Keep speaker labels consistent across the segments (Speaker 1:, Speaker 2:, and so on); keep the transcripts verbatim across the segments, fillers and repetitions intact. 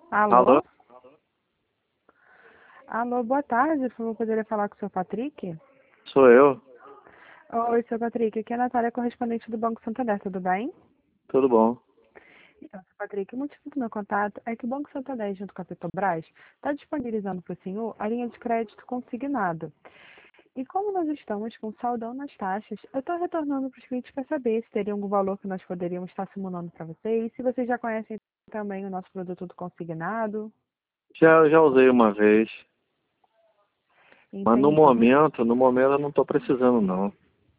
Speaker 1: Alô?
Speaker 2: Alô? Alô, boa tarde. Eu poderia falar com o seu Patrick?
Speaker 1: Sou eu?
Speaker 2: Oi, seu Patrick. Aqui é a Natália, correspondente do Banco Santander, tudo bem?
Speaker 1: Tudo bom?
Speaker 2: Então, seu Patrick, o motivo do meu contato é que o Banco Santander, junto com a Petrobras, está disponibilizando para o senhor a linha de crédito consignado. E como nós estamos com saldão nas taxas, eu estou retornando para os clientes para saber se teria algum valor que nós poderíamos estar simulando para vocês, se vocês já conhecem também o nosso produto do consignado.
Speaker 1: Já, já usei uma vez, mas no
Speaker 2: Entendi.
Speaker 1: momento, no momento eu não estou precisando não.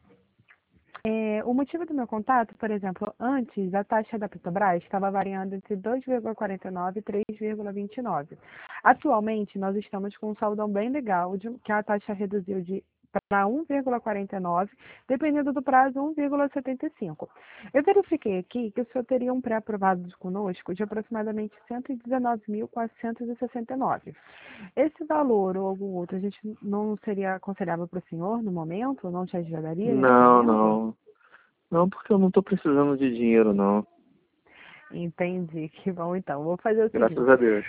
Speaker 2: É, o motivo do meu contato, por exemplo, antes a taxa da Petrobras estava variando entre dois vírgula quarenta e nove e três vírgula vinte e nove. Atualmente, nós estamos com um saldão bem legal, de, que a taxa reduziu de para um vírgula quarenta e nove, dependendo do prazo, um vírgula setenta e cinco. Eu verifiquei aqui que o senhor teria um pré-aprovado conosco de aproximadamente cento e dezenove mil quatrocentos e sessenta e nove. Esse valor ou algum outro, a gente não seria aconselhável para o senhor no momento? Não te ajudaria nesse
Speaker 1: Não,
Speaker 2: momento?
Speaker 1: não. Não, porque eu não estou precisando de dinheiro não.
Speaker 2: Entendi, que bom então. Vou fazer o
Speaker 1: Graças
Speaker 2: seguinte.
Speaker 1: a Deus.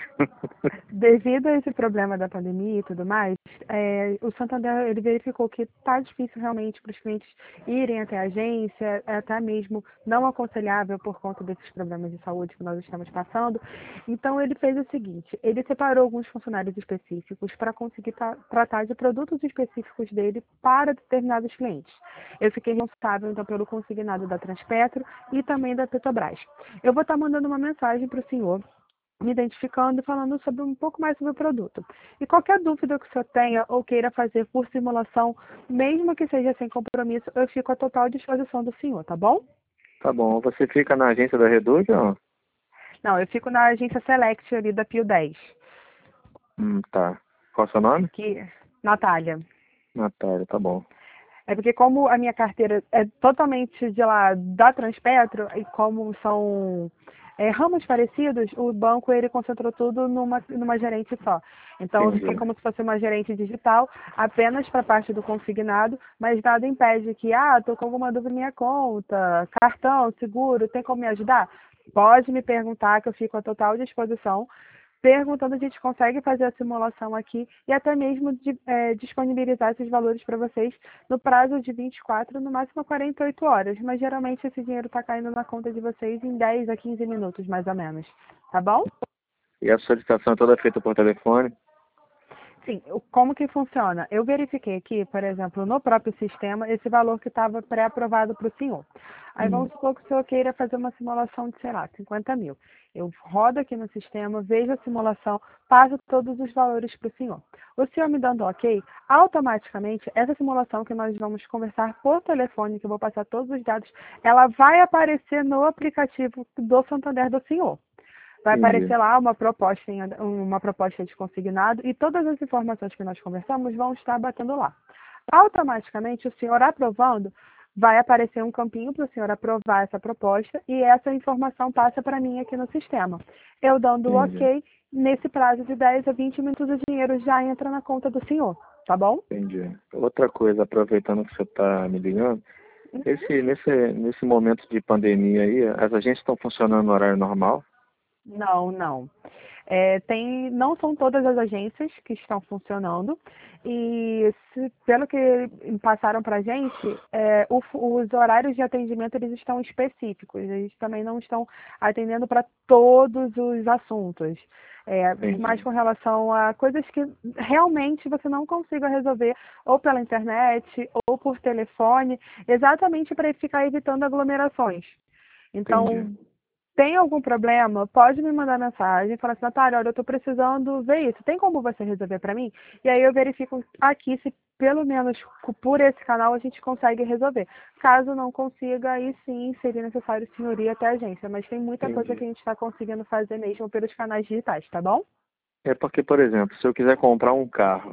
Speaker 2: Devido a esse problema da pandemia e tudo mais, é, o Santander ele verificou que está difícil realmente para os clientes irem até a agência, é até mesmo não aconselhável por conta desses problemas de saúde que nós estamos passando. Então ele fez o seguinte, ele separou alguns funcionários específicos para conseguir tra tratar de produtos específicos dele para determinados clientes. Eu fiquei responsável então pelo consignado da Transpetro e também da Petrobras. Eu vou estar mandando uma mensagem para o senhor me identificando e falando sobre um pouco mais sobre o produto. E qualquer dúvida que o senhor tenha ou queira fazer por simulação, mesmo que seja sem compromisso, eu fico à total disposição do senhor, tá bom?
Speaker 1: Tá bom, você fica na agência da Reduz ou não?
Speaker 2: Não, eu fico na agência Select ali da Pio dez.
Speaker 1: Hum, tá. Qual é o seu nome?
Speaker 2: Que, Natália.
Speaker 1: Natália, tá bom.
Speaker 2: É porque como a minha carteira é totalmente de lá da Transpetro e como são é, ramos parecidos, o banco ele concentrou tudo numa, numa gerente só. Então eu fiquei
Speaker 1: Entendi.
Speaker 2: como se fosse uma gerente digital apenas para a parte do consignado, mas nada impede que, ah, estou com alguma dúvida na minha conta, cartão, seguro, tem como me ajudar? Pode me perguntar que eu fico à total disposição. Perguntando, a gente consegue fazer a simulação aqui e até mesmo de, é, disponibilizar esses valores para vocês no prazo de vinte e quatro, no máximo quarenta e oito horas. Mas geralmente esse dinheiro está caindo na conta de vocês em dez a quinze minutos, mais ou menos. Tá bom?
Speaker 1: E a solicitação é toda feita por telefone?
Speaker 2: Sim, o- como que funciona? Eu verifiquei aqui, por exemplo, no próprio sistema, esse valor que estava pré-aprovado para o senhor. Aí
Speaker 1: Hum,
Speaker 2: vamos supor que o senhor queira fazer uma simulação de, sei lá, cinquenta mil. Eu rodo aqui no sistema, vejo a simulação, passo todos os valores para o senhor. O senhor me dando ok, automaticamente, essa simulação que nós vamos conversar por telefone, que eu vou passar todos os dados, ela vai aparecer no aplicativo do Santander do senhor. Vai
Speaker 1: entendi.
Speaker 2: aparecer lá uma proposta, em, uma proposta de consignado e todas as informações que nós conversamos vão estar batendo lá. Automaticamente, o senhor aprovando, vai aparecer um campinho para o senhor aprovar essa proposta e essa informação passa para mim aqui no sistema. Eu dando o
Speaker 1: Entendi.
Speaker 2: ok, nesse prazo de dez a vinte minutos o dinheiro já entra na conta do senhor, tá bom?
Speaker 1: Entendi. Outra coisa, aproveitando que você está me ligando, esse, nesse, nesse momento de pandemia aí, as agências estão funcionando no horário normal?
Speaker 2: Não, não. É, tem, não são todas as agências que estão funcionando e se- pelo que passaram para a gente, é, o- os horários de atendimento eles estão específicos. Eles também não estão atendendo para todos os assuntos. É, mais
Speaker 1: Entendi.
Speaker 2: com relação a coisas que realmente você não consiga resolver ou pela internet ou por telefone, exatamente para ficar evitando aglomerações.
Speaker 1: Entendi.
Speaker 2: Então, tem algum problema, pode me mandar mensagem, falar assim, Natália, olha, eu estou precisando ver isso, tem como você resolver para mim? E aí eu verifico aqui se pelo menos por esse canal a gente consegue resolver. Caso não consiga, aí sim seria necessário senhoria até a agência, mas tem muita coisa que
Speaker 1: Entendi.
Speaker 2: a gente está conseguindo fazer mesmo pelos canais digitais, tá bom?
Speaker 1: É porque, por exemplo, se eu quiser comprar um carro,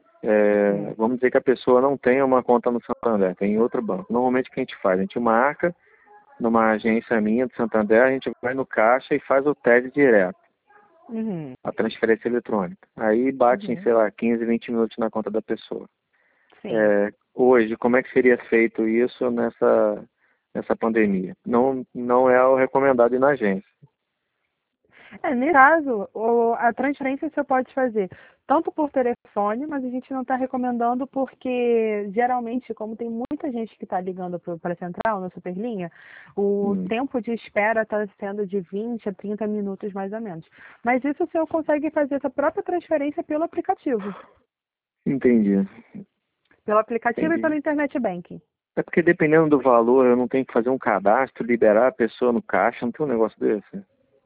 Speaker 1: é,
Speaker 2: Hum.
Speaker 1: vamos dizer que a pessoa não tem uma conta no Santander, tem em outro banco. Normalmente o que a gente faz? A gente marca numa agência minha do Santander, a gente vai no caixa e faz o T E D direto,
Speaker 2: Uhum.
Speaker 1: a transferência eletrônica. Aí bate em,
Speaker 2: Uhum.
Speaker 1: sei lá, quinze, vinte minutos na conta da pessoa.
Speaker 2: Sim.
Speaker 1: É, hoje, como é que seria feito isso nessa, nessa pandemia? Não, não é o recomendado ir na agência.
Speaker 2: É, nesse caso, o- a transferência você pode fazer tanto por telefone, mas a gente não está recomendando porque, geralmente, como tem muita gente que está ligando para a central, na Superlinha, o
Speaker 1: Hum,
Speaker 2: tempo de espera está sendo de vinte a trinta minutos, mais ou menos. Mas isso o senhor consegue fazer essa própria transferência pelo aplicativo.
Speaker 1: entendi,
Speaker 2: Pelo aplicativo e pelo
Speaker 1: entendi.
Speaker 2: Internet Banking.
Speaker 1: É porque dependendo do valor, eu não tenho que fazer um cadastro, liberar a pessoa no caixa, não tem um negócio desse.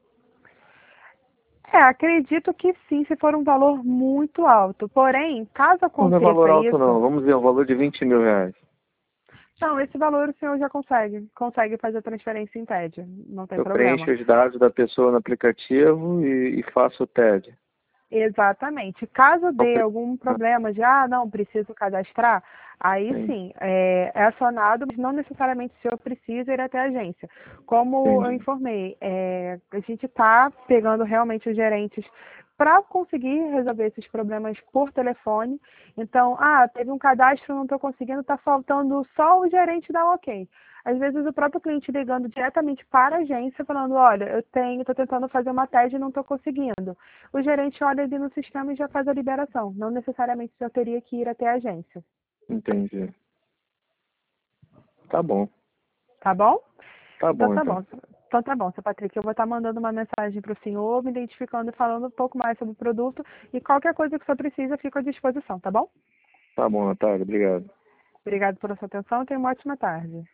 Speaker 2: É, acredito que sim, se for um valor muito alto. Porém, caso
Speaker 1: Não, não é valor
Speaker 2: aconteça
Speaker 1: alto
Speaker 2: isso,
Speaker 1: não, vamos ver, um valor de vinte mil reais.
Speaker 2: não, esse valor o senhor já consegue. Consegue fazer a transferência em T E D, não tem
Speaker 1: Eu
Speaker 2: problema.
Speaker 1: preencho os dados da pessoa no aplicativo e, e faço o T E D.
Speaker 2: Exatamente. Caso
Speaker 1: Então,
Speaker 2: dê
Speaker 1: pre-
Speaker 2: algum problema de, ah, não, preciso cadastrar, aí
Speaker 1: Sim,
Speaker 2: sim, é, é acionado, mas não necessariamente o senhor precisa ir até a agência. Como eu
Speaker 1: entendi,
Speaker 2: informei, é, a gente está pegando realmente os gerentes para conseguir resolver esses problemas por telefone. Então, ah, teve um cadastro, não estou conseguindo, está faltando só o gerente dar um ok. Às vezes o próprio cliente ligando diretamente para a agência, falando, olha, eu tenho, estou tentando fazer uma T E D e não estou conseguindo. O gerente olha ali no sistema e já faz a liberação. Não necessariamente eu teria que ir até a agência.
Speaker 1: entendi. Tá bom,
Speaker 2: Tá bom?
Speaker 1: tá
Speaker 2: Então
Speaker 1: bom
Speaker 2: tá
Speaker 1: então.
Speaker 2: bom. Então tá bom, seu Patrick. Eu vou estar mandando uma mensagem para o senhor, me identificando e falando um pouco mais sobre o produto. E qualquer coisa que o senhor precisa, fico à disposição, tá bom?
Speaker 1: Tá bom, Natália, obrigado.
Speaker 2: Obrigado pela sua atenção e tenha uma ótima tarde.